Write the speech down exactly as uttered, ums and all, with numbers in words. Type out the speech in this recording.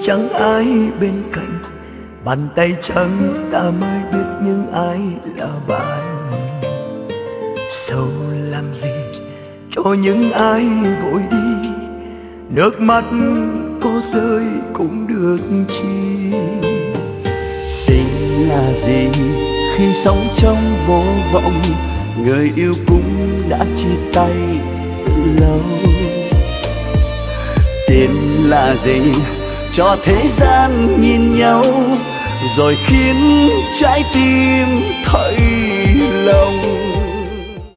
chẳng ai bên cạnh, bàn tay trắng ta mới biết những ai là bạn. Sâu làm gì cho những ai vội đi, nước mắt có rơi cũng được chi. Tình là gì khi sống trong vô vọng, người yêu cũng đã chia tay từ lâu. Tiền là gì cho thế gian nhìn nhau, rồi khiến trái tim thấy lòng.